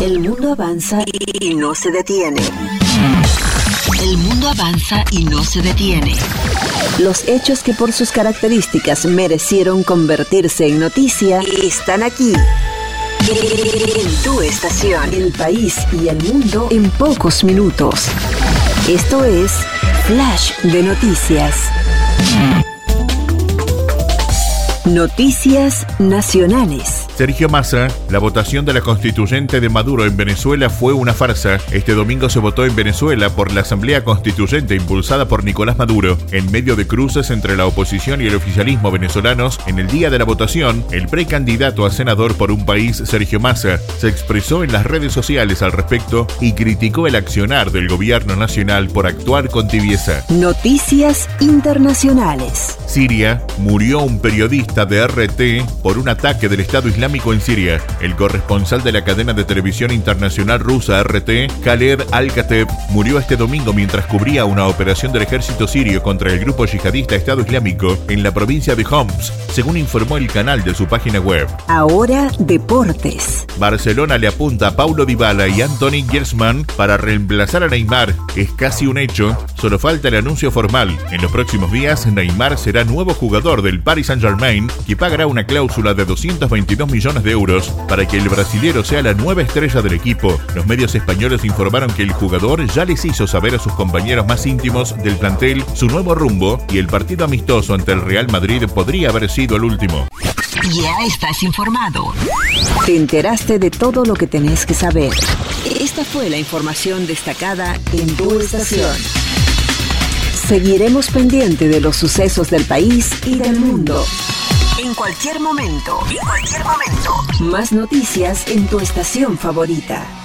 El mundo avanza y no se detiene. El mundo avanza y no se detiene. Los hechos que por sus características merecieron convertirse en noticia están aquí. En tu estación, el país y el mundo en pocos minutos. Esto es Flash de Noticias. Noticias nacionales. Sergio Massa, la votación de la constituyente de Maduro en Venezuela fue una farsa. Este domingo se votó en Venezuela por la Asamblea Constituyente impulsada por Nicolás Maduro. En medio de cruces entre la oposición y el oficialismo venezolanos, en el día de la votación, el precandidato a senador por un país, Sergio Massa, se expresó en las redes sociales al respecto y criticó el accionar del gobierno nacional por actuar con tibieza. Noticias internacionales. Siria, murió un periodista de RT por un ataque del Estado Islámico en Siria. El corresponsal de la cadena de televisión internacional rusa RT, Khaled Al-Kateb, murió este domingo mientras cubría una operación del ejército sirio contra el grupo yihadista Estado Islámico en la provincia de Homs, según informó el canal de su página web. Ahora, deportes. Barcelona le apunta a Paulo Dybala y Anthony Griezmann para reemplazar a Neymar. Es casi un hecho, solo falta el anuncio formal. En los próximos días, Neymar será nuevo jugador del Paris Saint-Germain, que pagará una cláusula de 222 millones de euros para que el brasilero sea la nueva estrella del equipo. Los medios españoles informaron que el jugador ya les hizo saber a sus compañeros más íntimos del plantel su nuevo rumbo y el partido amistoso ante el Real Madrid podría haber sido el último. Ya estás informado. Te enteraste de todo lo que tenés que saber. Esta fue la información destacada en tu estación. Seguiremos pendiente de los sucesos del país y del mundo. En cualquier momento. Más noticias en tu estación favorita.